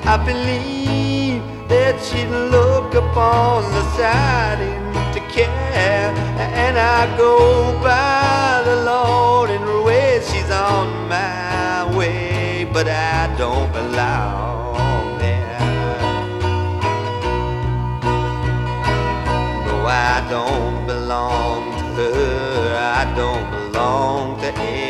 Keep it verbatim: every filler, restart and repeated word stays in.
I believe that she'd look upon the siding to care, and I go by the Lord in her way. She's on my way, but I don't belong there. No, I don't belong to her. I don't belong to anyone.